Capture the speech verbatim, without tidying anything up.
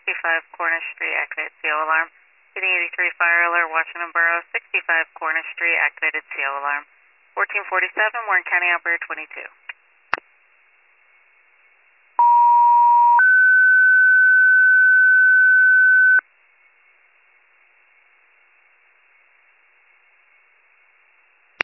sixty-five Cornish Street, activated C O alarm. City eighty-three fire alert, Washington Borough, sixty-five Cornish Street, activated C O alarm. fourteen forty-seven, Warren County Operator twenty-two.